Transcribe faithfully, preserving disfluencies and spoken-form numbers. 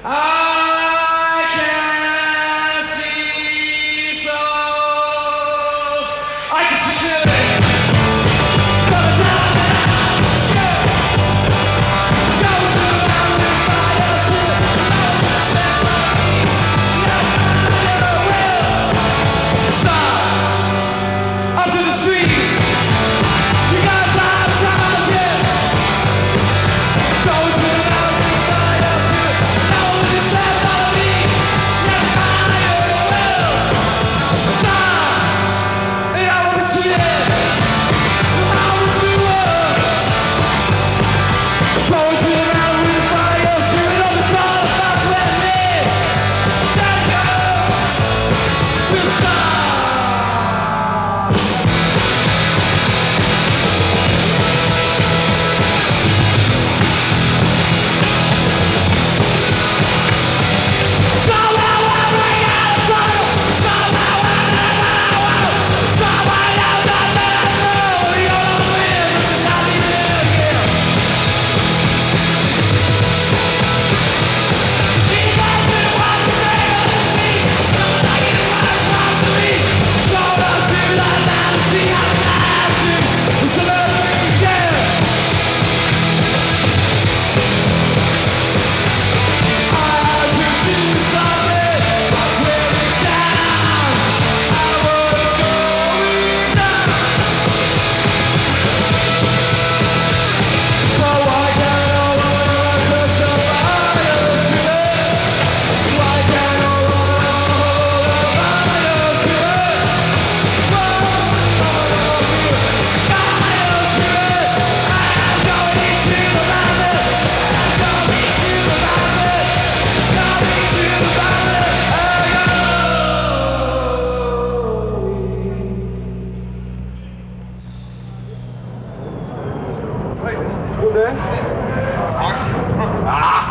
I can see so I can see clearly. From the time that I go surrounded by your spirit, no one sets on me. Never will stop up in the streets. You got five cars, yes. Go surrounded by your spirit, no one sets on me. Never will stop. And I will be cheated. I will do it. Go surrounded with the fire, spirit of the star, stop letting me. That girl will stop. Somehow I bring out a sorrow. Somehow I never will. Someone else I better soul. You're the wind, this is how we live here. Imagine what the table to see. Not like it was once to me. Go up to the night to see how lasting. It's a lovely yeah. I had to do something. I tear it down. I was going down. But why can't all of us touch the fire spirit? Why can't all of us hold the fire spirit? Whoa, fire spirit. I'm going to the mountain. I'm going to the mountain. Going to the mountain. I go. Goed hè? Ah.